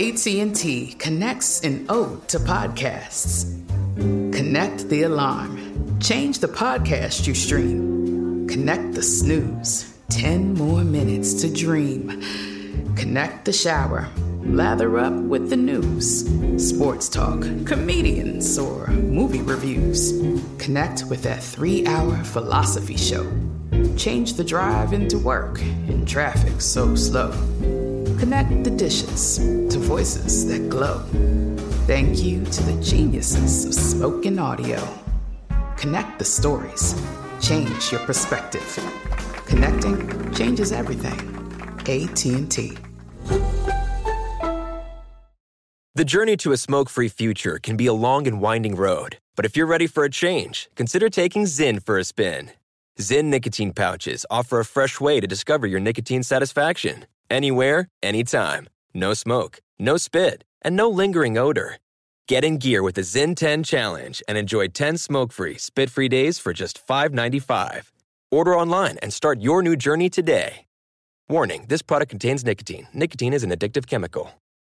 AT&T connects an ode to podcasts. Connect the alarm. Change the podcast you stream. Connect the snooze. 10 more minutes to dream. Connect the shower. Lather up with the news. Sports talk, comedians, or movie reviews. Connect with that 3-hour philosophy show. Change the drive into work in traffic so slow. Connect the dishes to voices that glow. Thank you to the geniuses of spoken audio. Connect the stories. Change your perspective. Connecting changes everything. AT&T. The journey to a smoke-free future can be a long and winding road. But if you're ready for a change, consider taking Zyn for a spin. Zyn nicotine pouches offer a fresh way to discover your nicotine satisfaction. Anywhere, anytime. No smoke, no spit, and no lingering odor. Get in gear with the Zyn 10 Challenge and enjoy 10 smoke-free, spit-free days for just $5.95. Order online and start your new journey today. Warning, this product contains nicotine. Nicotine is an addictive chemical.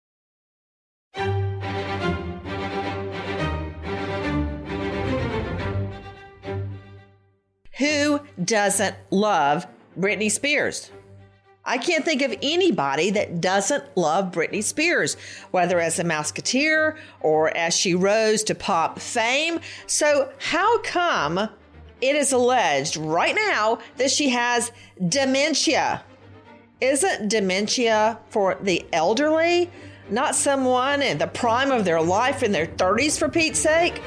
Who doesn't love Britney Spears? I can't think of anybody that doesn't love Britney Spears, whether as a Mouseketeer or as she rose to pop fame. So how come it is alleged right now that she has dementia? Isn't dementia for the elderly, not someone in the prime of their life in their 30s, for Pete's sake?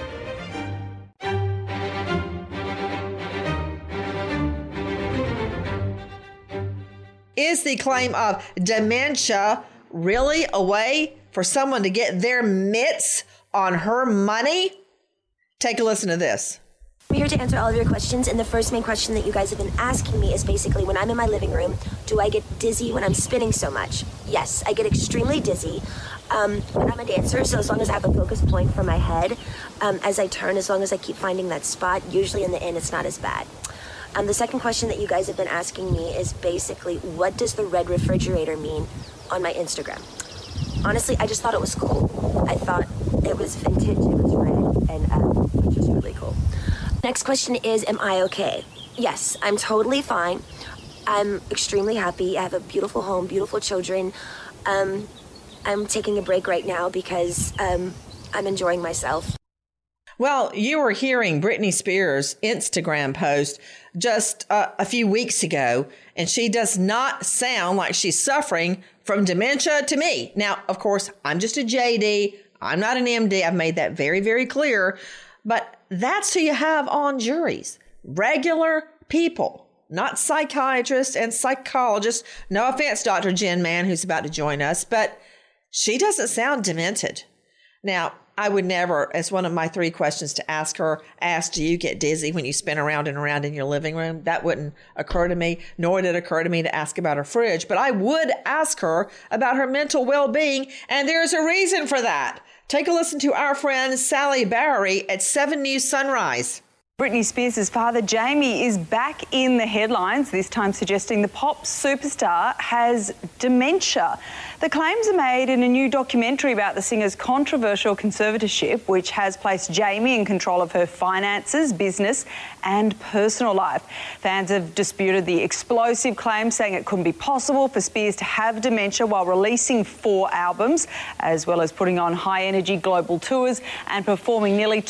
Is the claim of dementia really a way for someone to get their mitts on her money? Take a listen to this. I'm here to answer all of your questions, and the first main question that you guys have been asking me is basically, when I'm in my living room, do I get dizzy when I'm spinning so much? Yes, I get extremely dizzy. I'm a dancer, so as long as I have a focus point for my head, as I turn, as long as I keep finding that spot, usually in the end, it's not as bad. The second question that you guys have been asking me is basically, what does the red refrigerator mean on my Instagram? Honestly, I just thought it was cool. I thought it was vintage, it was red, and which was really cool. Next question is, am I okay? Yes, I'm totally fine. I'm extremely happy. I have a beautiful home, beautiful children. I'm taking a break right now because I'm enjoying myself. Well, you were hearing Britney Spears' Instagram post just a few weeks ago, and she does not sound like she's suffering from dementia to me. Now, of course, I'm just a JD. I'm not an MD. I've made that very, very clear. But that's who you have on juries. Regular people, not psychiatrists and psychologists. No offense, Dr. Jen Mann, who's about to join us, but she doesn't sound demented. Now, I would never, as one of my 3 questions to ask her, do you get dizzy when you spin around and around in your living room? That wouldn't occur to me, nor did it occur to me to ask about her fridge. But I would ask her about her mental well-being, and there's a reason for that. Take a listen to our friend Sally Barry at 7 News Sunrise. Britney Spears' father, Jamie, is back in the headlines, this time suggesting the pop superstar has dementia. The claims are made in a new documentary about the singer's controversial conservatorship, which has placed Jamie in control of her finances, business and personal life. Fans have disputed the explosive claim, saying it couldn't be possible for Spears to have dementia while releasing 4 albums, as well as putting on high-energy global tours and performing nearly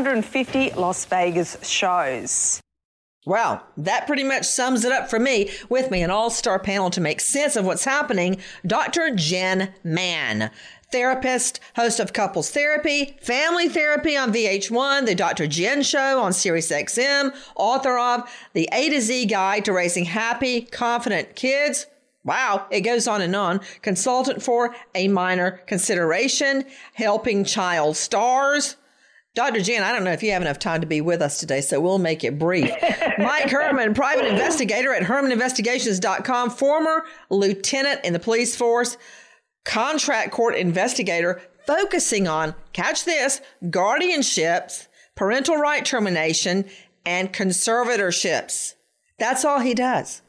250 Las Vegas shows. Well, that pretty much sums it up for me. With me, an all-star panel to make sense of what's happening, Dr. Jen Mann, therapist, host of Couples Therapy, Family Therapy on VH1, The Dr. Jen Show on SiriusXM, author of The A to Z Guide to Raising Happy, Confident Kids. Wow, it goes on. Consultant for A Minor Consideration, Helping Child Stars. Dr. Jen, I don't know if you have enough time to be with us today, so we'll make it brief. Mike Herman, private investigator at HermanInvestigations.com, former lieutenant in the police force, contract court investigator, focusing on, catch this, guardianships, parental right termination, and conservatorships. That's all he does.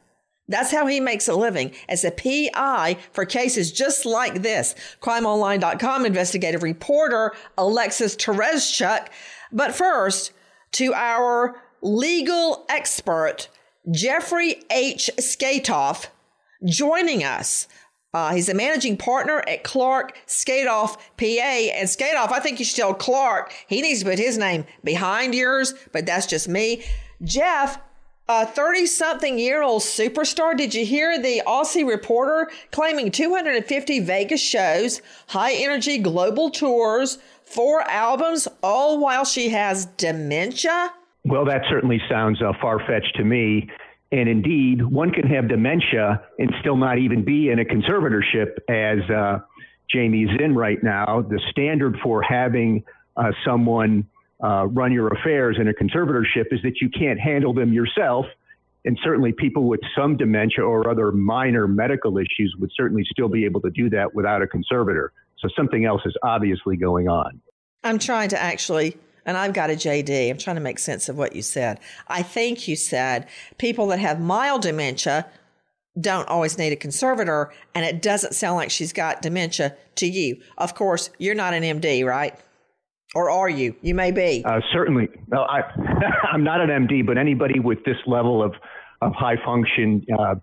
That's how he makes a living, as a PI for cases just like this. CrimeOnline.com investigative reporter Alexis Tereszcuk. But first, to our legal expert, Jeffrey H. Skatoff, joining us. He's a managing partner at Clark Skatoff, PA. And Skatoff, I think you should tell Clark he needs to put his name behind yours, but that's just me. Jeff, a 30-something-year-old superstar. Did you hear the Aussie Reporter claiming 250 Vegas shows, high-energy global tours, 4 albums, all while she has dementia? Well, that certainly sounds far-fetched to me. And indeed, one can have dementia and still not even be in a conservatorship, as Jamie's in right now. The standard for having someone run your affairs in a conservatorship is that you can't handle them yourself. And certainly people with some dementia or other minor medical issues would certainly still be able to do that without a conservator. So something else is obviously going on. I'm trying to actually, and I've got a JD, I'm trying to make sense of what you said. I think you said people that have mild dementia don't always need a conservator, and it doesn't sound like she's got dementia to you. Of course, you're not an MD, right? Or are you? You may be. Certainly. No, I'm not an MD, but anybody with this level of high function,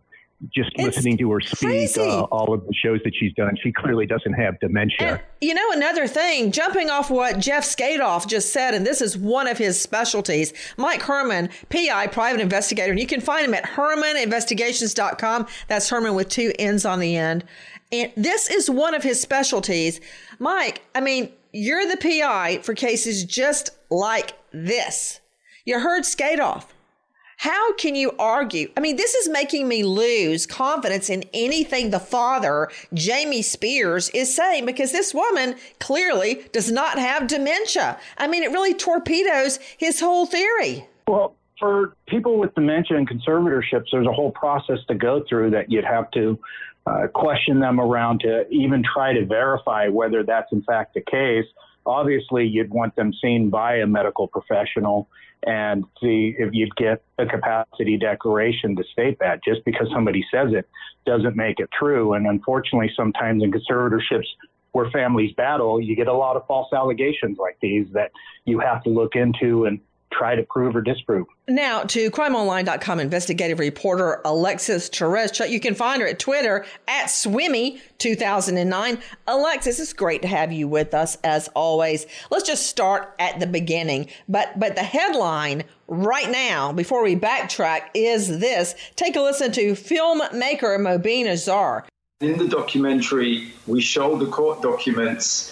just listening to her speak, all of the shows that she's done, she clearly doesn't have dementia. And, another thing, jumping off what Jeff Skatoff just said, and this is one of his specialties, Mike Herman, PI, private investigator, and you can find him at HermanInvestigations.com. That's Herman with 2 N's on the end. And this is one of his specialties. Mike, you're the PI for cases just like this. You heard Skatoff. How can you argue? This is making me lose confidence in anything the father, Jamie Spears, is saying, because this woman clearly does not have dementia. It really torpedoes his whole theory. Well, for people with dementia and conservatorships, there's a whole process to go through that you'd have to question them around to even try to verify whether that's in fact the case. Obviously, you'd want them seen by a medical professional and see if you'd get a capacity declaration to state that. Just because somebody says it doesn't make it true. And unfortunately, sometimes in conservatorships where families battle, you get a lot of false allegations like these that you have to look into and try to prove or disprove. Now, to CrimeOnline.com investigative reporter Alexis Tereszcuk. You can find her at Twitter at Swimmy2009. Alexis, it's great to have you with us as always. Let's just start at the beginning. But the headline right now, before we backtrack, is this. Take a listen to filmmaker Mobeen Azhar. In the documentary, we show the court documents.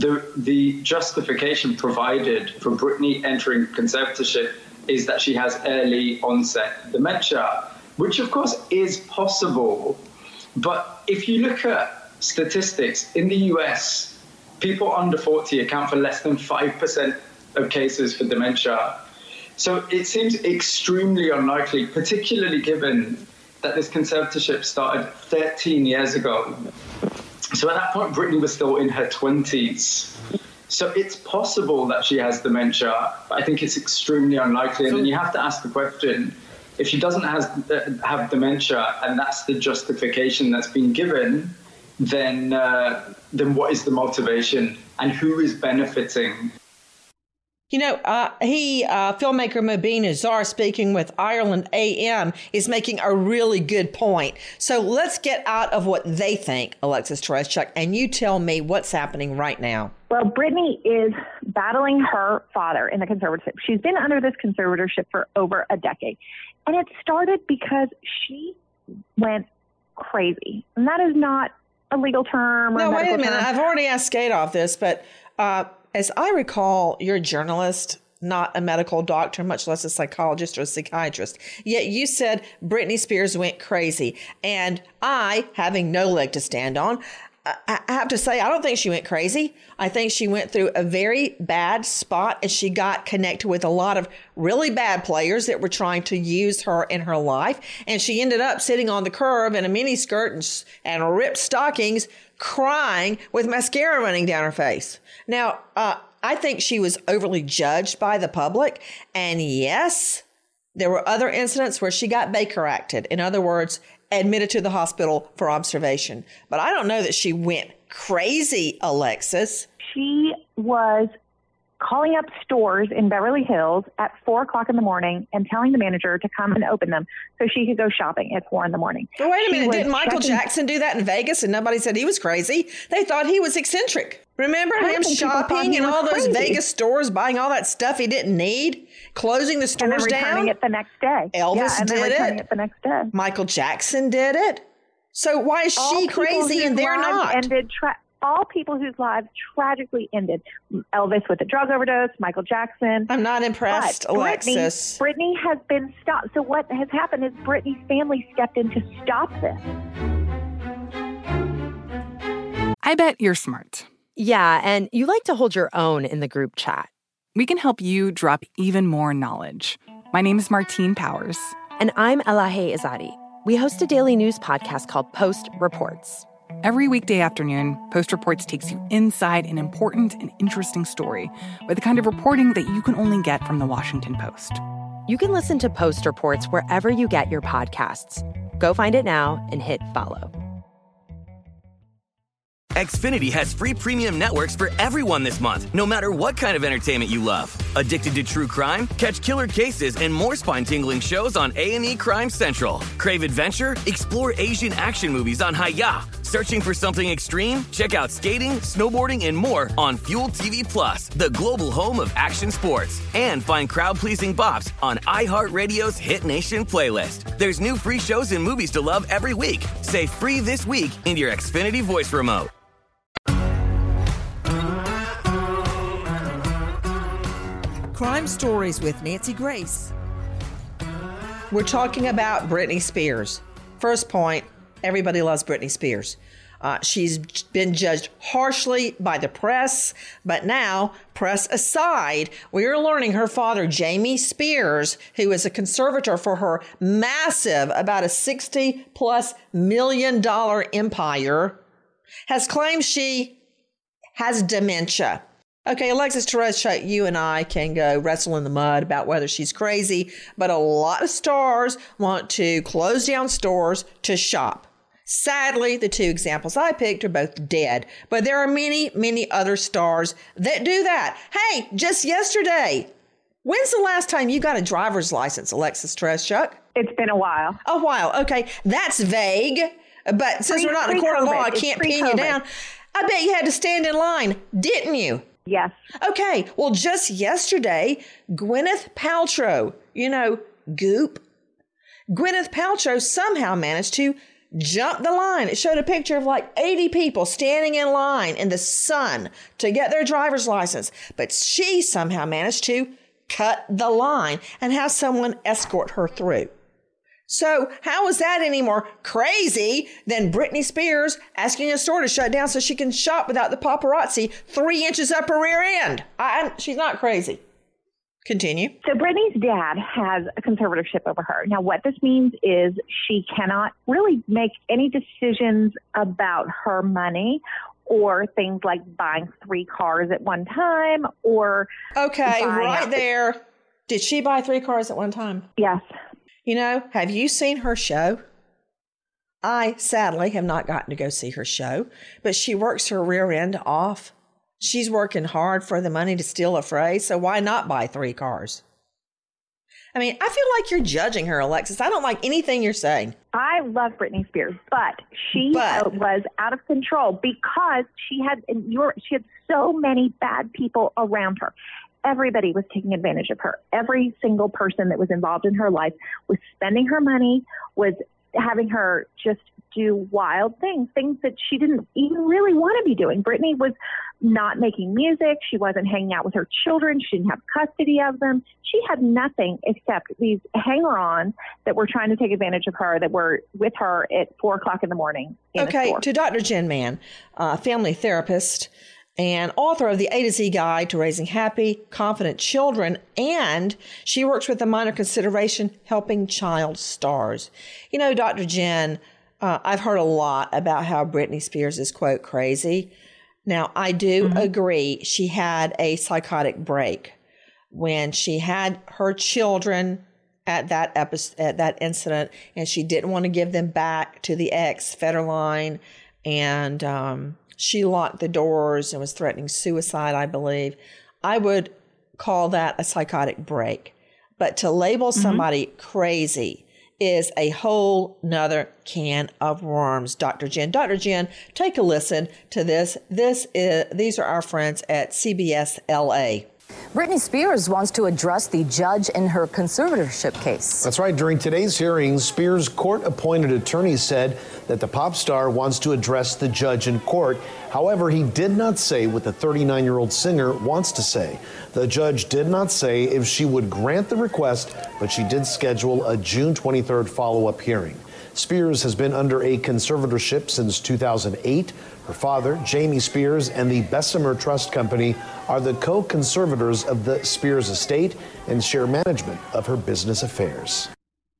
The justification provided for Britney entering conservatorship is that she has early onset dementia, which of course is possible. But if you look at statistics in the US, people under 40 account for less than 5% of cases for dementia. So it seems extremely unlikely, particularly given that this conservatorship started 13 years ago. So at that point, Britney was still in her 20s. So it's possible that she has dementia, but I think it's extremely unlikely. And then you have to ask the question, if she doesn't have dementia and that's the justification that's been given, then what is the motivation and who is benefiting? Filmmaker Mobeen Azhar, speaking with Ireland AM, is making a really good point. So let's get out of what they think, Alexis Tereszcuk, and you tell me what's happening right now. Well, Britney is battling her father in the conservatorship. She's been under this conservatorship for over a decade. And it started because she went crazy. And that is not a legal term or No, a medical wait a minute. term. I've already asked Skatoff this, but as I recall, you're a journalist, not a medical doctor, much less a psychologist or a psychiatrist. Yet you said Britney Spears went crazy. And I, having no leg to stand on, I have to say, I don't think she went crazy. I think she went through a very bad spot and she got connected with a lot of really bad players that were trying to use her in her life. And she ended up sitting on the curb in a mini skirt and ripped stockings, crying with mascara running down her face. Now, I think she was overly judged by the public. And yes, there were other incidents where she got Baker acted. In other words, admitted to the hospital for observation. But I don't know that she went crazy, Alexis. She was calling up stores in Beverly Hills at 4 o'clock in the morning and telling the manager to come and open them so she could go shopping at 4 in the morning. But wait a minute, didn't Michael Jackson do that in Vegas and nobody said he was crazy? They thought he was eccentric. Remember him shopping in all those Vegas stores, buying all that stuff he didn't need, closing the stores and then returning it the next day. Elvis and then did returning it the next day. Michael Jackson did it. So why is she crazy and they're not? All people whose lives tragically ended. Elvis with a drug overdose, Michael Jackson. I'm not impressed, Alexis. Britney has been stopped. So what has happened is Britney's family stepped in to stop this. I bet you're smart. Yeah, and you like to hold your own in the group chat. We can help you drop even more knowledge. My name is Martine Powers. And I'm Elahe Izadi. We host a daily news podcast called Post Reports. Every weekday afternoon, Post Reports takes you inside an important and interesting story with the kind of reporting that you can only get from the Washington Post. You can listen to Post Reports wherever you get your podcasts. Go find it now and hit follow. Xfinity has free premium networks for everyone this month, no matter what kind of entertainment you love. Addicted to true crime? Catch killer cases and more spine-tingling shows on A&E Crime Central. Crave adventure? Explore Asian action movies on Hi-Ya. Searching for something extreme? Check out skating, snowboarding, and more on Fuel TV Plus, the global home of action sports. And find crowd-pleasing bops on iHeartRadio's Hit Nation playlist. There's new free shows and movies to love every week. Say free this week in your Xfinity voice remote. Crime Stories with Nancy Grace. We're talking about Britney Spears. First point, everybody loves Britney Spears. She's been judged harshly by the press, but now, press aside, we are learning her father, Jamie Spears, who is a conservator for her massive, about a $60+ million empire, has claimed she has dementia. Okay, Alexis Tereshchuk, you and I can go wrestle in the mud about whether she's crazy, but a lot of stars want to close down stores to shop. Sadly, the two examples I picked are both dead, but there are many, many other stars that do that. Hey, just yesterday, when's the last time you got a driver's license, Alexis Tereshchuk? It's been a while. A while, okay. That's vague, but since we're not in a court of law, I can't pin you down. I bet you had to stand in line, didn't you? Yes. Okay. Well, just yesterday, Gwyneth Paltrow, Goop. Gwyneth Paltrow somehow managed to jump the line. It showed a picture of like 80 people standing in line in the sun to get their driver's license. But she somehow managed to cut the line and have someone escort her through. So how is that any more crazy than Britney Spears asking a store to shut down so she can shop without the paparazzi 3 inches up her rear end? She's not crazy. Continue. So Britney's dad has a conservatorship over her. Now, what this means is she cannot really make any decisions about her money or things like buying 3 cars at one time or... Okay, right there. Did she buy 3 cars at one time? Yes. Have you seen her show? I, sadly, have not gotten to go see her show, but she works her rear end off. She's working hard for the money to steal a phrase, so why not buy 3 cars? I mean, I feel like you're judging her, Alexis. I don't like anything you're saying. I love Britney Spears, but she was out of control because she had so many bad people around her. Everybody was taking advantage of her. Every single person that was involved in her life was spending her money, was having her just do wild things that she didn't even really want to be doing. Britney was not making music. She wasn't hanging out with her children. She didn't have custody of them. She had nothing except these hanger-ons that were trying to take advantage of her, that were with her at 4 o'clock in the morning in a store. To Dr. Jen Mann, family therapist and author of the A to Z Guide to Raising Happy, Confident Children, and she works with the Minor Consideration Helping Child Stars. Dr. Jen, I've heard a lot about how Britney Spears is, quote, crazy. Now, I do agree she had a psychotic break when she had her children at that episode, at that incident, and she didn't want to give them back to the ex, Federline, and she locked the doors and was threatening suicide, I believe, I would call that a psychotic break. But to label somebody crazy is a whole nother can of worms, Dr. Jen. Dr. Jen, take a listen to this. These are our friends at CBS LA. Britney Spears wants to address the judge in her conservatorship case. That's right. During today's hearing, Spears' court-appointed attorney said that the pop star wants to address the judge in court. However, he did not say what the 39-year-old singer wants to say. The judge did not say if she would grant the request, but she did schedule a June 23rd follow-up hearing. Spears has been under a conservatorship since 2008. Her father, Jamie Spears, and the Bessemer Trust Company are the co-conservators of the Spears estate and share management of her business affairs.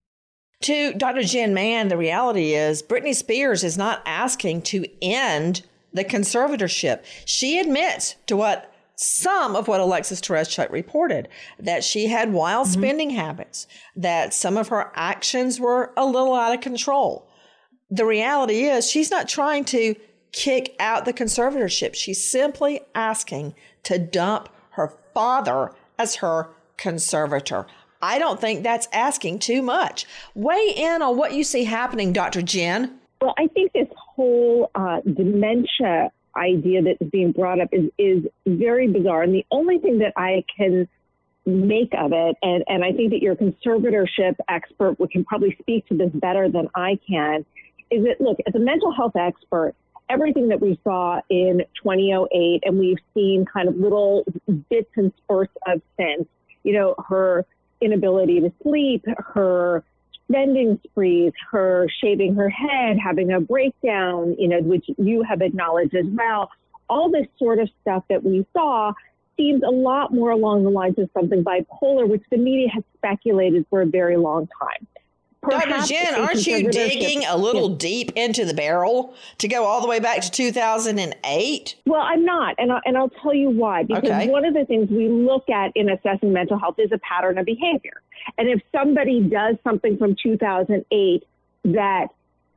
To Dr. Jen Mann, the reality is Britney Spears is not asking to end the conservatorship. She admits to what some of what Alexis Tereszcuk reported, that she had wild spending habits, that some of her actions were a little out of control. The reality is she's not trying to kick out the conservatorship. She's simply asking to dump her father as her conservator. I don't think that's asking too much. Weigh in on what you see happening, Dr. Jen. Well, I think this whole dementia idea that's being brought up is very bizarre. And the only thing that I can make of it, and I think that your conservatorship expert can probably speak to this better than I can, is that, look, as a mental health expert, everything that we saw in 2008, and we've seen kind of little bits and spurts of since, you know, her inability to sleep, her spending sprees, her shaving her head, having a breakdown, you know, which you have acknowledged as well. All this sort of stuff that we saw seems a lot more along the lines of something bipolar, which the media has speculated for a very long time. Dr. Jen, aren't you digging a little deep into the barrel to go all the way back to 2008? Well, I'm not, and I'll tell you why. Because one of the things we look at in assessing mental health is a pattern of behavior. And if somebody does something from 2008 that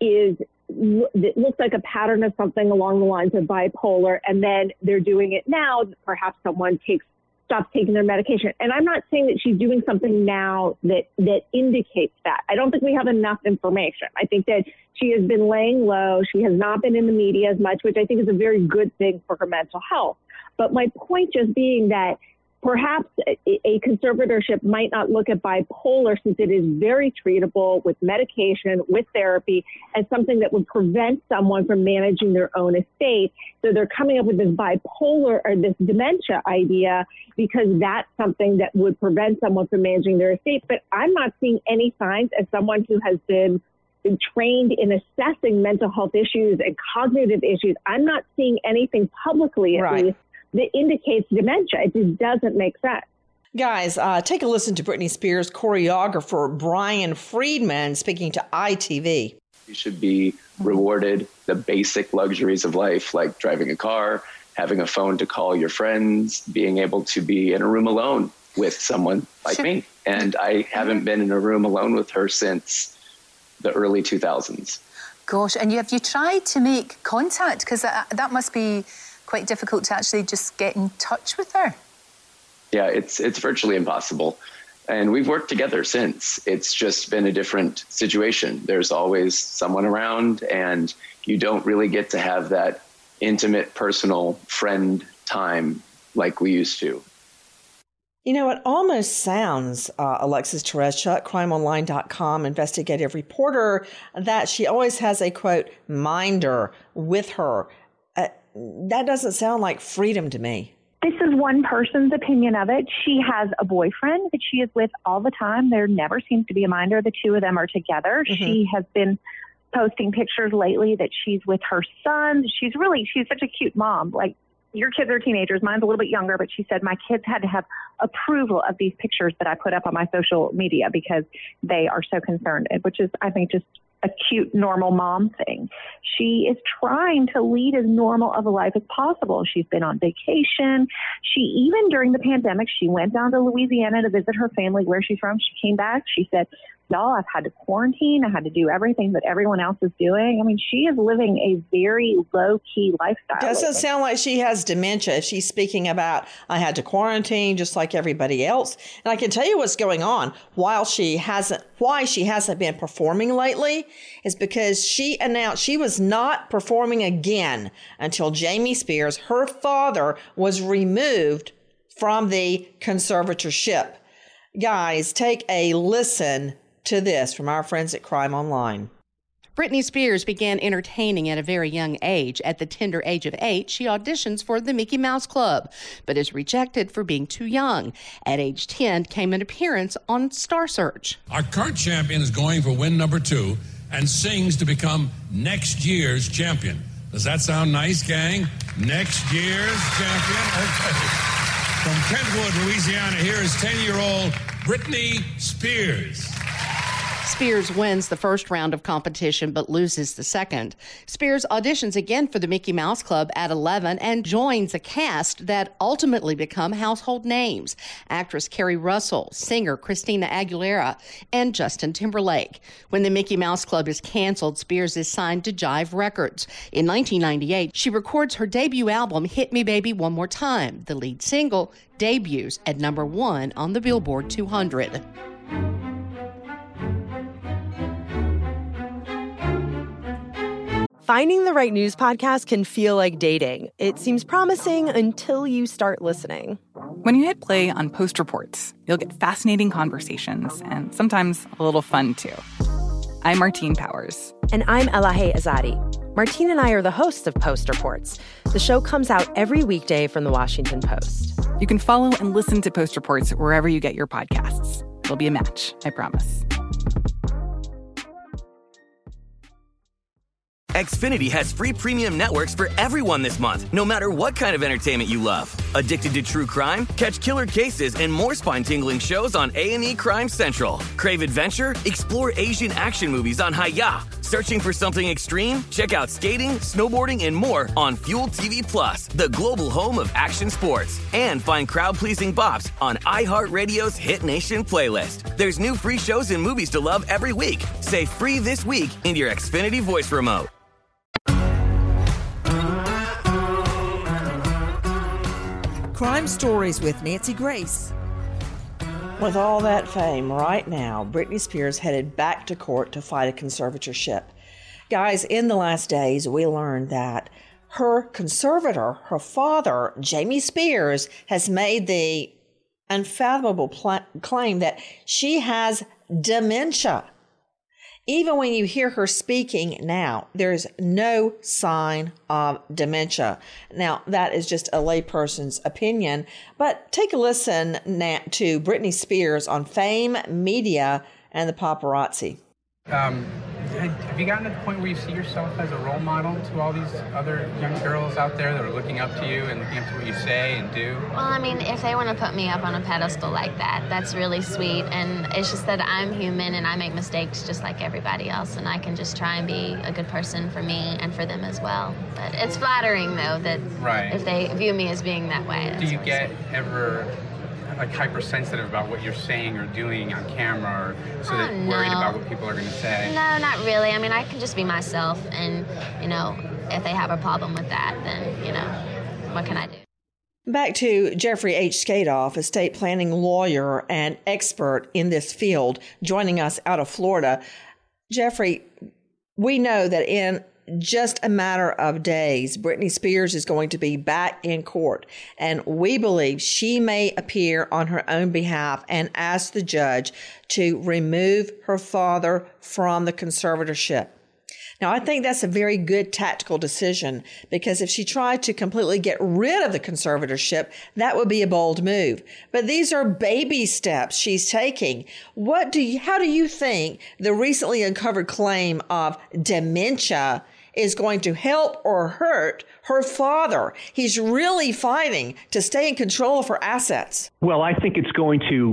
looks like a pattern of something along the lines of bipolar, and then they're doing it now, perhaps someone stops taking their medication. And I'm not saying that she's doing something now that indicates that. I don't think we have enough information. I think that she has been laying low. She has not been in the media as much, which I think is a very good thing for her mental health. But my point just being that perhaps a conservatorship might not look at bipolar, since it is very treatable with medication, with therapy, as something that would prevent someone from managing their own estate. So they're coming up with this bipolar or this dementia idea because that's something that would prevent someone from managing their estate. But I'm not seeing any signs, as someone who has been trained in assessing mental health issues and cognitive issues, I'm not seeing anything publicly, at least, that indicates dementia. It just doesn't make sense. Guys, take a listen to Britney Spears choreographer Brian Friedman speaking to ITV. You should be rewarded the basic luxuries of life, like driving a car, having a phone to call your friends, being able to be in a room alone with someone like me. And I haven't been in a room alone with her since the early 2000s. Gosh, and have you tried to make contact? Because that must be quite difficult to actually just get in touch with her. Yeah, it's virtually impossible. And we've worked together since. It's just been a different situation. There's always someone around, and you don't really get to have that intimate, personal friend time like we used to. You know, it almost sounds, Alexis Tereszcuk, crimeonline.com investigative reporter, that she always has a, quote, minder with her. That doesn't sound like freedom to me. This is one person's opinion of it. She has a boyfriend that she is with all the time. There never seems to be a minder. The two of them are together. Mm-hmm. She has been posting pictures lately that she's with her son. She's such a cute mom. Like, your kids are teenagers. Mine's a little bit younger, but she said my kids had to have approval of these pictures that I put up on my social media because they are so concerned, which is, I think, just a cute, normal mom thing. She is trying to lead as normal of a life as possible. She's been on vacation. She, even during the pandemic, she went down to Louisiana to visit her family where she's from. She came back. She said, y'all, I've had to quarantine. I had to do everything that everyone else is doing. I mean, she is living a very low-key lifestyle. Doesn't sound like she has dementia. She's speaking about, I had to quarantine just like everybody else. And I can tell you what's going on. Why she hasn't been performing lately is because she announced she was not performing again until Jamie Spears, her father, was removed from the conservatorship. Guys, take a listen to this from our friends at Crime Online. Britney Spears began entertaining at a very young age. At the tender age of 8, she auditions for the Mickey Mouse Club, but is rejected for being too young. At age 10, came an appearance on Star Search. Our current champion is going for win number 2 and sings to become next year's champion. Does that sound nice, gang? Next year's champion? Okay. From Kentwood, Louisiana, here is 10-year-old Britney Spears. Spears wins the first round of competition but loses the second. Spears auditions again for the Mickey Mouse Club at 11 and joins a cast that ultimately become household names. Actress Kerry Russell, singer Christina Aguilera, and Justin Timberlake. When the Mickey Mouse Club is canceled, Spears is signed to Jive Records. In 1998, she records her debut album, Hit Me Baby One More Time. The lead single debuts at number 1 on the Billboard 200. Finding the right news podcast can feel like dating. It seems promising until you start listening. When you hit play on Post Reports, you'll get fascinating conversations and sometimes a little fun, too. I'm Martine Powers. And I'm Elahe Azadi. Martine and I are the hosts of Post Reports. The show comes out every weekday from The Washington Post. You can follow and listen to Post Reports wherever you get your podcasts. It'll be a match, I promise. Xfinity has free premium networks for everyone this month, no matter what kind of entertainment you love. Addicted to true crime? Catch killer cases and more spine-tingling shows on A&E Crime Central. Crave adventure? Explore Asian action movies on Hi-YAH. Searching for something extreme? Check out skating, snowboarding, and more on Fuel TV Plus, the global home of action sports. And find crowd-pleasing bops on iHeartRadio's Hit Nation playlist. There's new free shows and movies to love every week. Say free this week in your Xfinity voice remote. Crime Stories with Nancy Grace. With all that fame right now, Britney Spears headed back to court to fight a conservatorship. Guys, in the last days, we learned that her conservator, her father, Jamie Spears, has made the unfathomable claim that she has dementia. Even when you hear her speaking now, there's no sign of dementia. Now, that is just a layperson's opinion, but take a listen to Britney Spears on Fame, Media, and the Paparazzi. Have you gotten to the point where you see yourself as a role model to all these other young girls out there that are looking up to you and looking up to what you say and do? Well, I mean, if they want to put me up on a pedestal like that, that's really sweet. And it's just that I'm human and I make mistakes just like everybody else. And I can just try and be a good person for me and for them as well. But it's flattering, though, that if they view me as being that way. Do you get ever like hypersensitive about what you're saying or doing on camera, or worried about what people are going to say? No, not really. I mean, I can just be myself, and, you know, if they have a problem with that, then, you know, what can I do? Back to Jeffrey H. Skadoff, estate planning lawyer and expert in this field, joining us out of Florida. Jeffrey, we know that in just a matter of days, Britney Spears is going to be back in court, and we believe she may appear on her own behalf and ask the judge to remove her father from the conservatorship. Now, I think that's a very good tactical decision, because if she tried to completely get rid of the conservatorship, that would be a bold move. But these are baby steps she's taking. How do you think the recently uncovered claim of dementia is going to help or hurt her father? He's really fighting to stay in control of her assets. Well, I think it's going to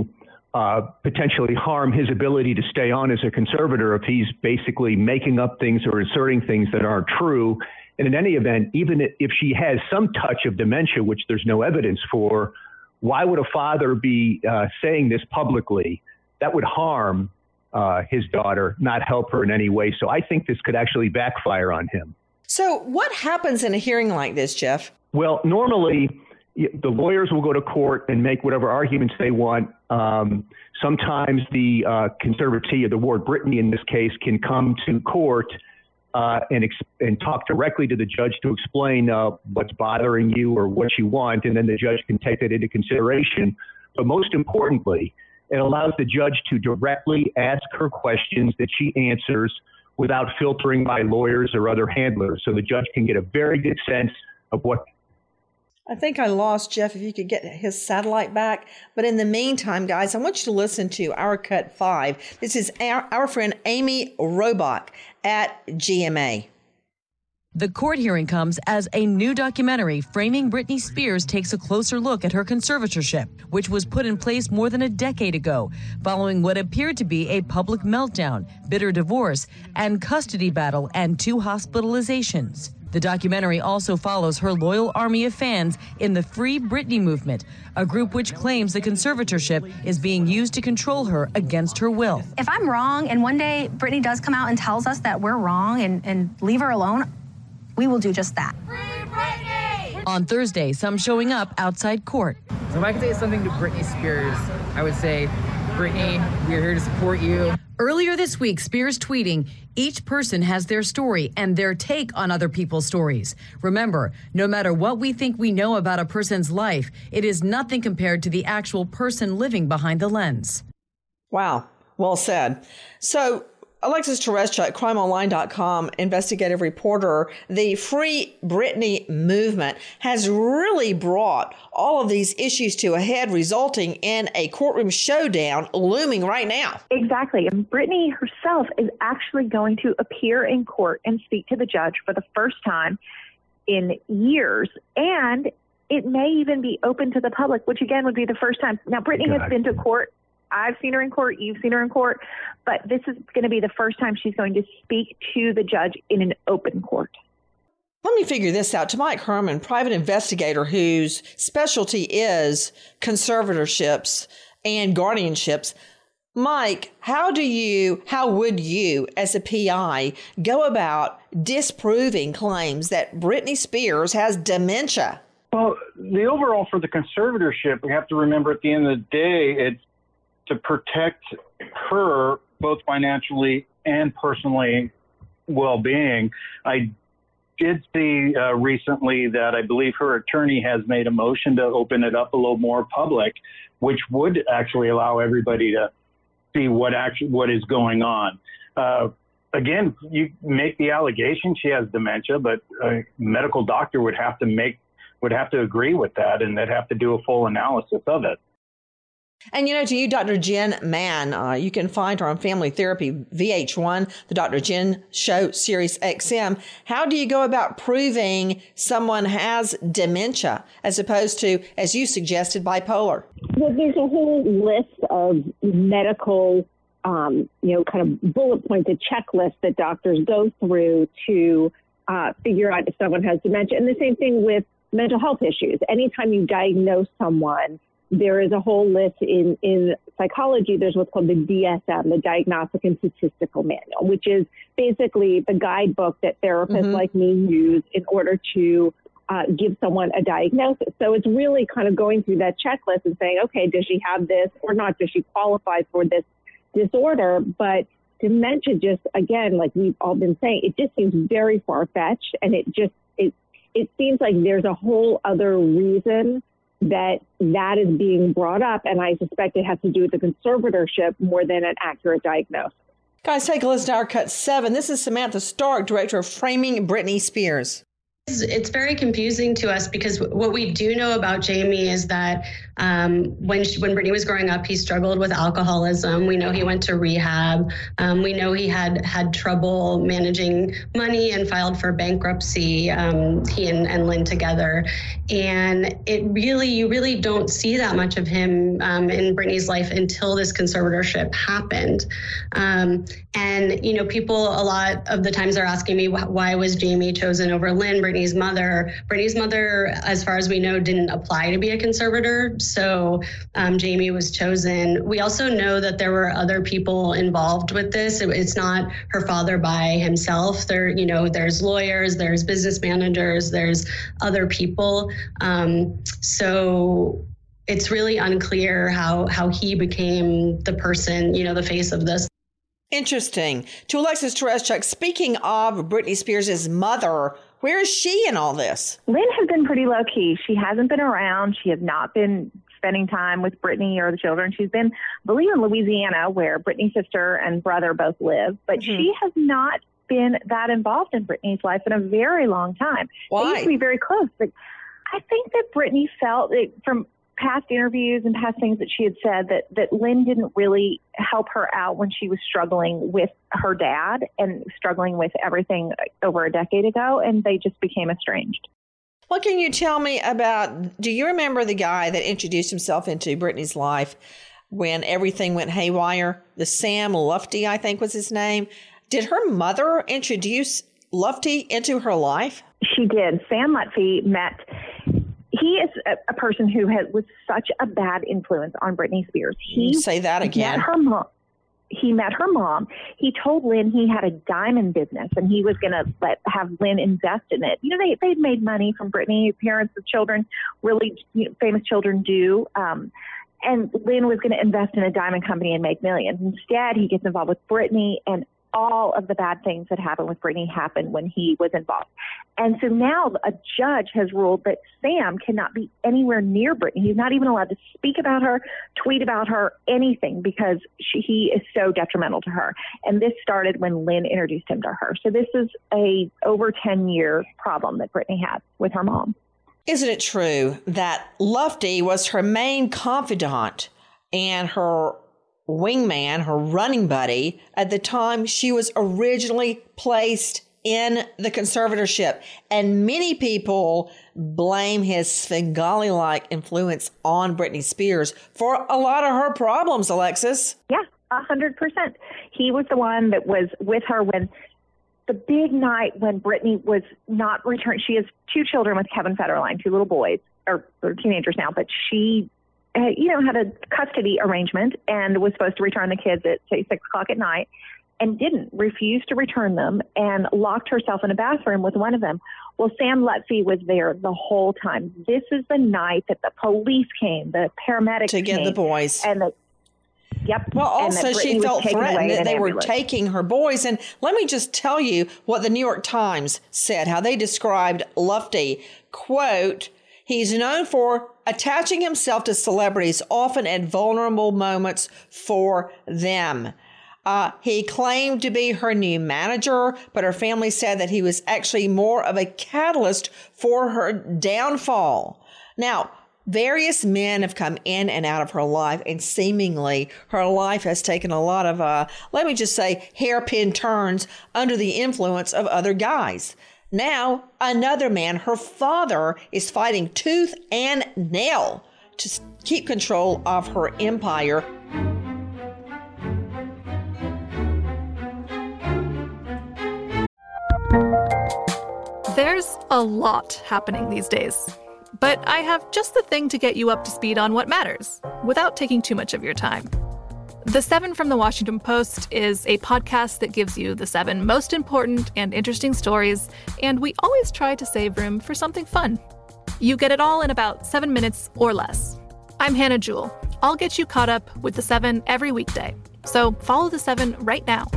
potentially harm his ability to stay on as a conservator if he's basically making up things or asserting things that aren't true. And in any event, even if she has some touch of dementia, which there's no evidence for, why would a father be saying this publicly? That would harm his daughter, not help her in any way. So I think this could actually backfire on him. So what happens in a hearing like this, Jeff? Well, normally the lawyers will go to court and make whatever arguments they want. Sometimes the conservatee or the ward Brittany in this case can come to court and talk directly to the judge to explain what's bothering you or what you want, and then the judge can take that into consideration. But most importantly, it allows the judge to directly ask her questions that she answers without filtering by lawyers or other handlers. So the judge can get a very good sense of what. I think I lost Jeff, if you could get his satellite back. But in the meantime, guys, I want you to listen to our Cut 5. This is our friend Amy Robach at GMA. The court hearing comes as a new documentary framing Britney Spears takes a closer look at her conservatorship, which was put in place more than a decade ago, following what appeared to be a public meltdown, bitter divorce, and custody battle and 2 hospitalizations. The documentary also follows her loyal army of fans in the Free Britney movement, a group which claims the conservatorship is being used to control her against her will. If I'm wrong and one day Britney does come out and tells us that we're wrong and leave her alone, we will do just that. Free Britney! On Thursday, some showing up outside court. So if I could say something to Britney Spears, I would say, Britney, we're here to support you. Earlier this week, Spears tweeting, "Each person has their story and their take on other people's stories. Remember, no matter what we think we know about a person's life, it is nothing compared to the actual person living behind the lens." Wow. Well said. So, Alexis Tereszcuk, crimeonline.com investigative reporter, the Free Britney movement has really brought all of these issues to a head, resulting in a courtroom showdown looming right now. Exactly. And Britney herself is actually going to appear in court and speak to the judge for the first time in years. And it may even be open to the public, which again would be the first time. Now, Britney has been to court. I've seen her in court. You've seen her in court. But this is going to be the first time she's going to speak to the judge in an open court. Let me figure this out. To Mike Herman, private investigator whose specialty is conservatorships and guardianships. Mike, how would you, as a PI, go about disproving claims that Britney Spears has dementia? Well, the overall for the conservatorship, we have to remember at the end of the day, it's to protect her both financially and personally well-being. I did see recently that I believe her attorney has made a motion to open it up a little more public, which would actually allow everybody to see what is going on. Again, you make the allegation she has dementia, but a medical doctor would have to agree with that, and they'd have to do a full analysis of it. And, to you, Dr. Jen Mann, you can find her on Family Therapy VH1, the Dr. Jen Show, Sirius XM. How do you go about proving someone has dementia as opposed to, as you suggested, bipolar? Well, there's a whole list of medical, kind of bullet points, a checklist that doctors go through to figure out if someone has dementia. And the same thing with mental health issues. Anytime you diagnose someone, there is a whole list in psychology. There's what's called the DSM, the Diagnostic and Statistical Manual, which is basically the guidebook that therapists like me use in order to give someone a diagnosis. So it's really kind of going through that checklist and saying, okay, does she have this or not? Does she qualify for this disorder? But dementia just, again, like we've all been saying, it just seems very far-fetched, and it seems like there's a whole other reason that is being brought up, and I suspect it has to do with the conservatorship more than an accurate diagnosis. Guys, take a listen to our Cut 7. This is Samantha Stark, director of Framing Britney Spears. It's very confusing to us because what we do know about Jamie is that when Britney was growing up, he struggled with alcoholism. We know he went to rehab. We know he had trouble managing money and filed for bankruptcy, he and Lynn together. And you really don't see that much of him in Britney's life until this conservatorship happened. And, people a lot of the times are asking me, why was Jamie chosen over Lynn, Britney's mother? Britney's mother, as far as we know, didn't apply to be a conservator. So Jamie was chosen. We also know that there were other people involved with this. It's not her father by himself. There's lawyers, there's business managers, there's other people. So it's really unclear how he became the person, the face of this. Interesting. To Alexis Tereszcuk, speaking of Britney Spears' mother, where is she in all this? Lynn has been pretty low key. She hasn't been around. She has not been spending time with Britney or the children. She's been, I believe, in Louisiana, where Britney's sister and brother both live, but she has not been that involved in Britney's life in a very long time. Why? They used to be very close, but I think that Britney felt that from past interviews and past things that she had said that Lynn didn't really help her out when she was struggling with her dad and struggling with everything over a decade ago, and they just became estranged. What can you tell me about, do you remember the guy that introduced himself into Britney's life when everything went haywire? The Sam Lutfi, I think was his name. Did her mother introduce Lutfi into her life? She did. Sam Lutfi he is a person who was such a bad influence on Britney Spears. Say that again. He met her mom. He told Lynn he had a diamond business and he was going to have Lynn invest in it. They'd made money from Britney. Parents of children, really famous children do. And Lynn was going to invest in a diamond company and make millions. Instead, he gets involved with Britney, and all of the bad things that happened with Britney happened when he was involved. And so now a judge has ruled that Sam cannot be anywhere near Britney. He's not even allowed to speak about her, tweet about her, anything, because he is so detrimental to her. And this started when Lynn introduced him to her. So this is a over 10-year problem that Britney had with her mom. Isn't it true that Lutfi was her main confidant and her wingman, her running buddy, at the time she was originally placed in the conservatorship? And many people blame his Svengali-like influence on Britney Spears for a lot of her problems, Alexis. Yeah, 100%. He was the one that was with her when the big night when Britney was not returned. She has 2 children with Kevin Federline, 2 little boys, or they're teenagers now, but she had a custody arrangement and was supposed to return the kids at, say, 6 o'clock at night, and refused to return them, and locked herself in a bathroom with one of them. Well, Sam Lutfi was there the whole time. This is the night that the police came, the paramedics to get came, the boys. Yep. Well, also she felt threatened that they were taking her boys. And let me just tell you what the New York Times said, how they described Lutfi. Quote, "He's known for attaching himself to celebrities, often at vulnerable moments for them. He claimed to be her new manager, but her family said that he was actually more of a catalyst for her downfall." Now, various men have come in and out of her life, and seemingly her life has taken a lot of, let me just say, hairpin turns under the influence of other guys. Now, another man, her father, is fighting tooth and nail to keep control of her empire. There's a lot happening these days, but I have just the thing to get you up to speed on what matters, without taking too much of your time. The 7 from the Washington Post is a podcast that gives you the 7 most important and interesting stories, and we always try to save room for something fun. You get it all in about 7 minutes or less. I'm Hannah Jewell. I'll get you caught up with the 7 every weekday. So follow the 7 right now.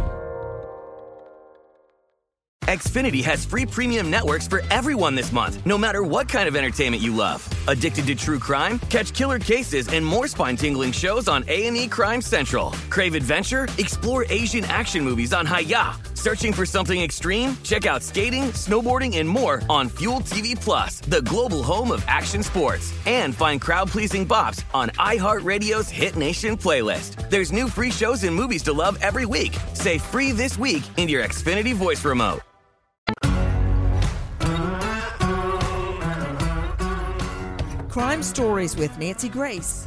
Xfinity has free premium networks for everyone this month, no matter what kind of entertainment you love. Addicted to true crime? Catch killer cases and more spine-tingling shows on A&E Crime Central. Crave adventure? Explore Asian action movies on Hi-YAH. Searching for something extreme? Check out skating, snowboarding, and more on Fuel TV Plus, the global home of action sports. And find crowd-pleasing bops on iHeartRadio's Hit Nation playlist. There's new free shows and movies to love every week. Say free this week in your Xfinity voice remote. Crime Stories with Nancy Grace.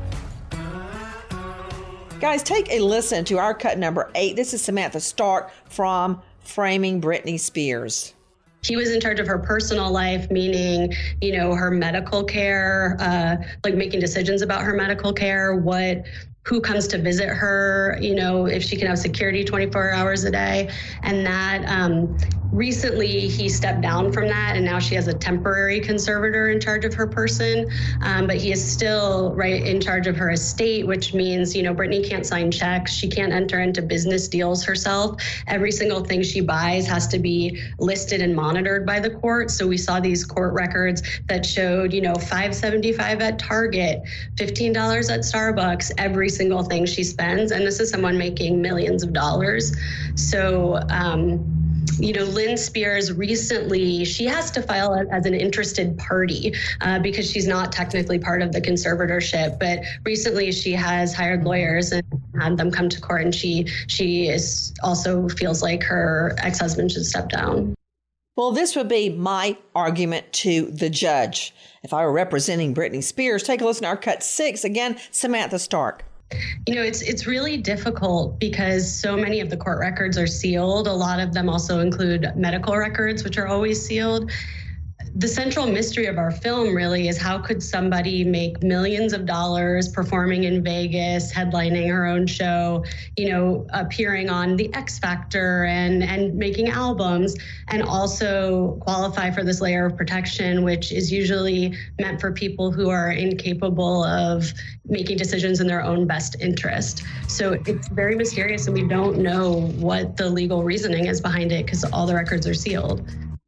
Guys, take a listen to our cut number 8. This is Samantha Stark from Framing Britney Spears. He was in charge of her personal life, meaning, her medical care, like making decisions about her medical care, who comes to visit her, if she can have security 24 hours a day. And that recently he stepped down from that, and now she has a temporary conservator in charge of her person. But he is still in charge of her estate, which means, Britney can't sign checks. She can't enter into business deals herself. Every single thing she buys has to be listed and monitored by the court. So we saw these court records that showed, $5.75 at Target, $15 at Starbucks, every single thing she spends. And this is someone making millions of dollars. So, Lynn Spears recently, she has to file as an interested party because she's not technically part of the conservatorship. But recently she has hired lawyers and had them come to court. And she is also feels like her ex-husband should step down. Well, this would be my argument to the judge. If I were representing Britney Spears, take a listen to our cut 6. Again, Samantha Stark. It's really difficult because so many of the court records are sealed. A lot of them also include medical records, which are always sealed. The central mystery of our film really is how could somebody make millions of dollars performing in Vegas, headlining her own show, appearing on The X Factor and making albums, and also qualify for this layer of protection, which is usually meant for people who are incapable of making decisions in their own best interest. So it's very mysterious, and we don't know what the legal reasoning is behind it because all the records are sealed.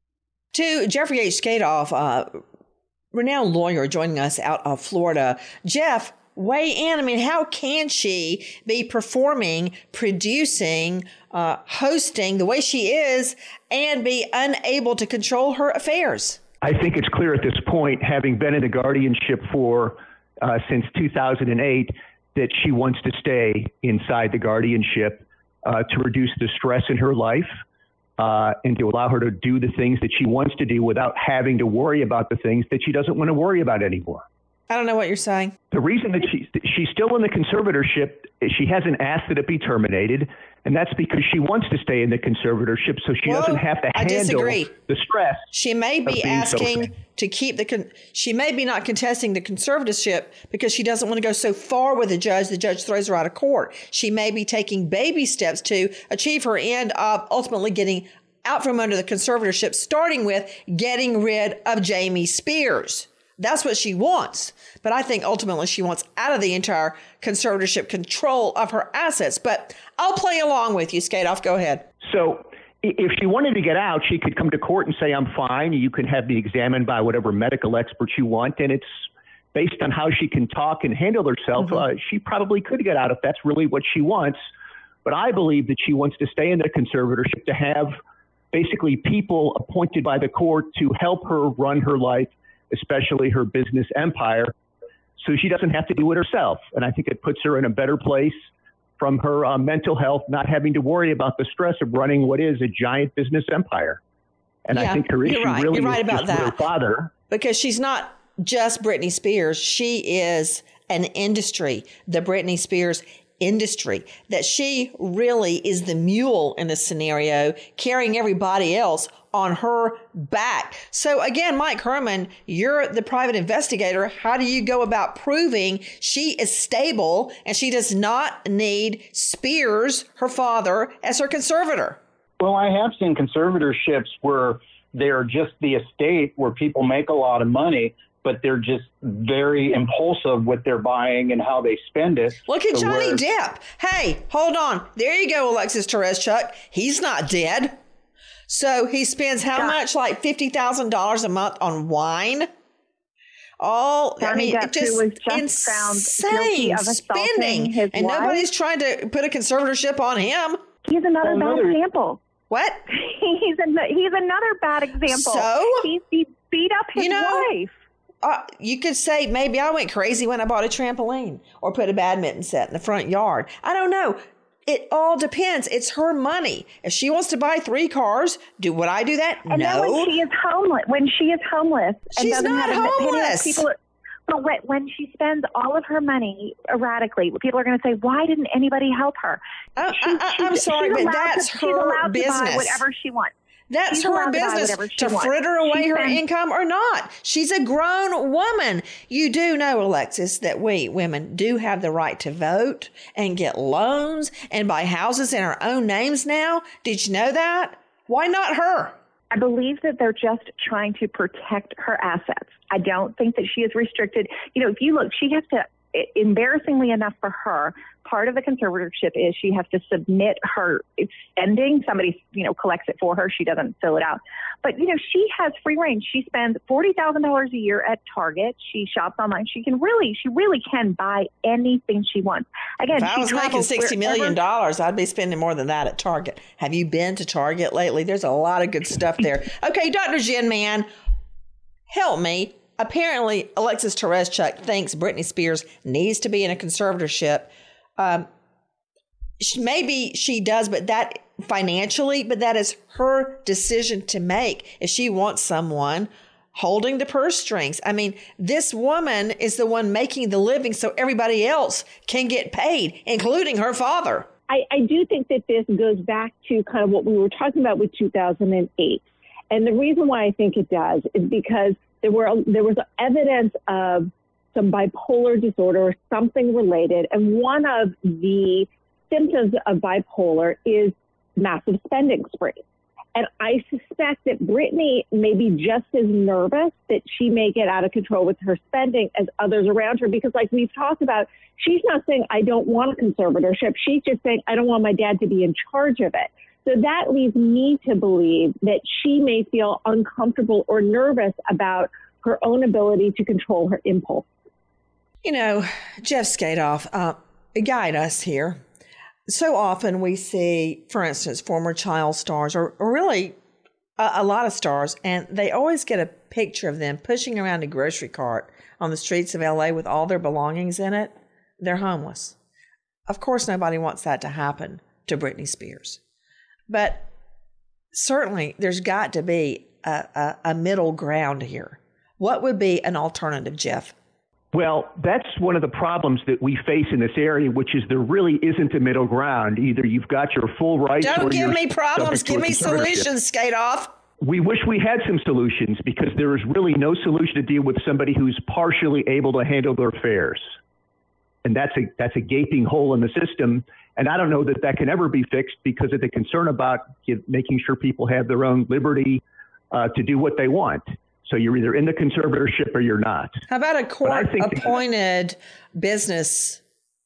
To Jeffrey H. Skadoff, renowned lawyer joining us out of Florida. Jeff, weigh in. I mean, how can she be performing, producing, hosting the way she is and be unable to control her affairs? I think it's clear at this point, having been in the guardianship for since 2008, that she wants to stay inside the guardianship to reduce the stress in her life. And to allow her to do the things that she wants to do without having to worry about the things that she doesn't want to worry about anymore. I don't know what you're saying. The reason that she's still in the conservatorship, she hasn't asked that it be terminated, and that's because she wants to stay in the conservatorship so she doesn't have to handle the stress. She may be asking to keep she may be not contesting the conservatorship because she doesn't want to go so far with the judge throws her out of court. She may be taking baby steps to achieve her end of ultimately getting out from under the conservatorship, starting with getting rid of Jamie Spears. That's what she wants. But I think ultimately she wants out of the entire conservatorship control of her assets. But I'll play along with you, Skadoff. Go ahead. So if she wanted to get out, she could come to court and say, I'm fine. You can have me examined by whatever medical experts you want. And it's based on how she can talk and handle herself. She probably could get out if that's really what she wants. But I believe that she wants to stay in the conservatorship to have basically people appointed by the court to help her run her life, especially her business empire, so she doesn't have to do it herself. And I think it puts her in a better place from her mental health, not having to worry about the stress of running what is a giant business empire. And I think her issue really is just with her father. Because she's not just Britney Spears. She is an industry, the Britney Spears industry, that she really is the mule in this scenario, carrying everybody else on her back. So again, Mike Herman, you're the private investigator. How do you go about proving she is stable and she does not need Spears, her father, as her conservator? Well, I have seen conservatorships where they're just the estate where people make a lot of money, but they're just very impulsive with their buying and how they spend it. Look at Johnny Depp. Hey, hold on. There you go, Alexis Tereszcuk. He's not dead. So he spends how much? Like $50,000 a month on wine? Johnny Depp, just who was just found guilty of assaulting his and wife. Nobody's trying to put a conservatorship on him. He's another bad example. What? He's another bad example. So? He beat up his wife. You could say maybe I went crazy when I bought a trampoline or put a badminton set in the front yard. I don't know. It all depends. It's her money. If she wants to buy 3 cars, would I do that? And no. then when she is homeless, and she's doesn't not have homeless. But when she spends all of her money erratically, people are going to say, "Why didn't anybody help her?" I'm sorry, but that's her business. To buy whatever she wants. That's her business to fritter away her income or not. She's a grown woman. You do know, Alexis, that we women do have the right to vote and get loans and buy houses in our own names now. Did you know that? Why not her? I believe that they're just trying to protect her assets. I don't think that she is restricted. If you look, she has to, embarrassingly enough for her, part of the conservatorship is she has to submit her spending. Somebody, collects it for her. She doesn't fill it out. But, she has free range. She spends $40,000 a year at Target. She shops online. She really can buy anything she wants. Again, if I was making $60 million, I'd be spending more than that at Target. Have you been to Target lately? There's a lot of good stuff there. Okay, Dr. Jen Mann, help me. Apparently, Alexis Tereszcuk thinks Britney Spears needs to be in a conservatorship. Maybe she does, but that financially, but that is her decision to make if she wants someone holding the purse strings. I mean, this woman is the one making the living so everybody else can get paid, including her father. I do think that this goes back to kind of what we were talking about with 2008. And the reason why I think it does is because there was evidence of some bipolar disorder or something related. And one of the symptoms of bipolar is massive spending spree. And I suspect that Britney may be just as nervous that she may get out of control with her spending as others around her, because like we've talked about, she's not saying, I don't want a conservatorship. She's just saying, I don't want my dad to be in charge of it. So that leads me to believe that she may feel uncomfortable or nervous about her own ability to control her impulse. Jeff Skadoff, guide us here. So often we see, for instance, former child stars or really a lot of stars, and they always get a picture of them pushing around a grocery cart on the streets of LA with all their belongings in it. They're homeless. Of course, nobody wants that to happen to Britney Spears. But certainly there's got to be a middle ground here. What would be an alternative, Jeff? Well, that's one of the problems that we face in this area, which is there really isn't a middle ground. Either you've got your full rights or Don't give you're me problems, give me conservatorship. solutions, Skadoff. We wish we had some solutions because there is really no solution to deal with somebody who's partially able to handle their affairs. And that's a gaping hole in the system. And I don't know that can ever be fixed because of the concern about making sure people have their own liberty to do what they want. So you're either in the conservatorship or you're not. How about a court-appointed business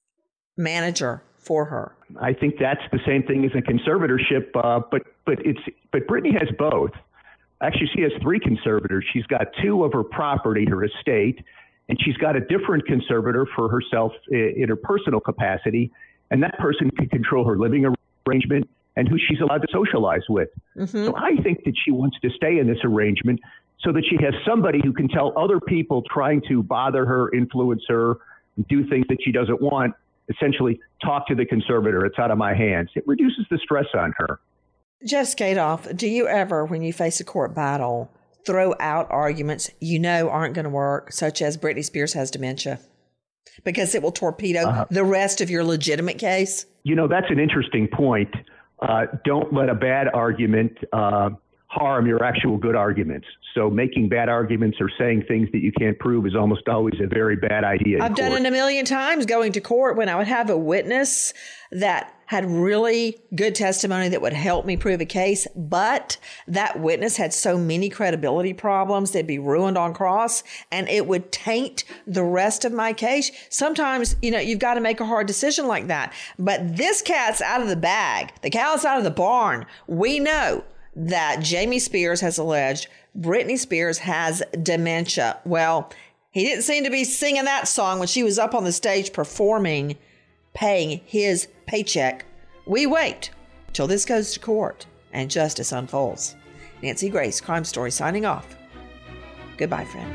manager for her? I think that's the same thing as a conservatorship, but Britney has both. Actually, she has 3 conservators. She's got 2 of her property, her estate, and she's got a different conservator for herself in her personal capacity, and that person can control her living arrangement and who she's allowed to socialize with. Mm-hmm. So I think that she wants to stay in this arrangement so that she has somebody who can tell other people trying to bother her, influence her, do things that she doesn't want, essentially talk to the conservator. It's out of my hands. It reduces the stress on her. Jeff Skadoff, do you ever, when you face a court battle, throw out arguments aren't going to work, such as Britney Spears has dementia? Because it will torpedo the rest of your legitimate case? That's an interesting point. Don't let a bad argument harm your actual good arguments. So making bad arguments or saying things that you can't prove is almost always a very bad idea. I've done it a million times going to court when I would have a witness that had really good testimony that would help me prove a case, but that witness had so many credibility problems, they'd be ruined on cross, and it would taint the rest of my case. Sometimes, you've got to make a hard decision like that. But this cat's out of the bag. The cow's out of the barn. We know that Jamie Spears has alleged Britney Spears has dementia. Well, he didn't seem to be singing that song when she was up on the stage performing, paying his paycheck. We wait till this goes to court. and justice unfolds. Nancy Grace, Crime Story, signing off. Goodbye, friend.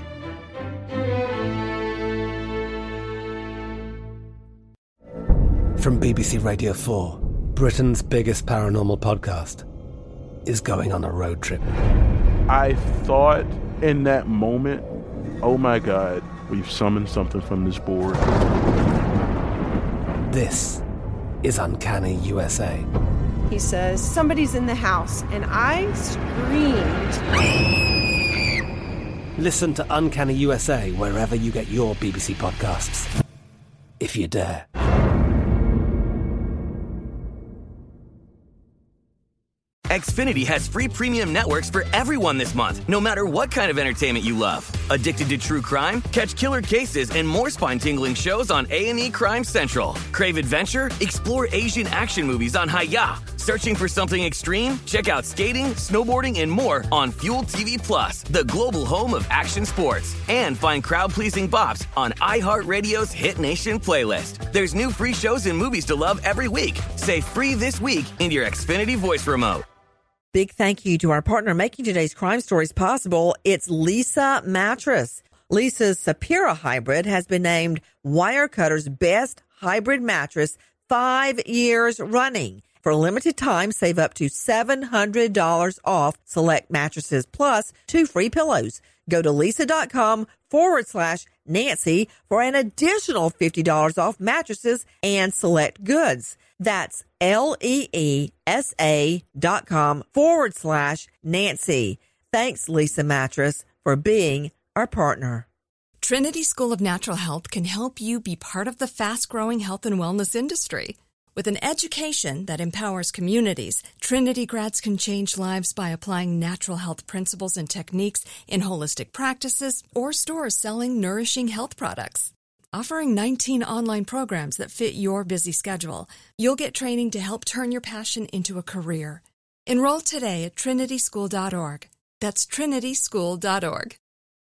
From BBC Radio 4, Britain's biggest paranormal podcast is going on a road trip. I thought in that moment, oh my God, we've summoned something from this board. This is Uncanny USA. He says, somebody's in the house, and I screamed. Listen to Uncanny USA wherever you get your BBC podcasts, if you dare. Xfinity has free premium networks for everyone this month, no matter what kind of entertainment you love. Addicted to true crime? Catch killer cases and more spine-tingling shows on A&E Crime Central. Crave adventure? Explore Asian action movies on Hi-YAH. Searching for something extreme? Check out skating, snowboarding, and more on Fuel TV Plus, the global home of action sports. And find crowd-pleasing bops on iHeartRadio's Hit Nation playlist. There's new free shows and movies to love every week. Say free this week in your Xfinity voice remote. Big thank you to our partner making today's crime stories possible. It's Leesa Mattress. Leesa's Sapira Hybrid has been named Wirecutter's best hybrid mattress 5 years running. For a limited time, save up to $700 off select mattresses plus 2 free pillows. Go to Leesa.com/Nancy for an additional $50 off mattresses and select goods. That's LEESA.com/Nancy. Thanks, Leesa Mattress, for being our partner. Trinity School of Natural Health can help you be part of the fast-growing health and wellness industry. With an education that empowers communities, Trinity grads can change lives by applying natural health principles and techniques in holistic practices or stores selling nourishing health products. Offering 19 online programs that fit your busy schedule, you'll get training to help turn your passion into a career. Enroll today at trinityschool.org. That's trinityschool.org.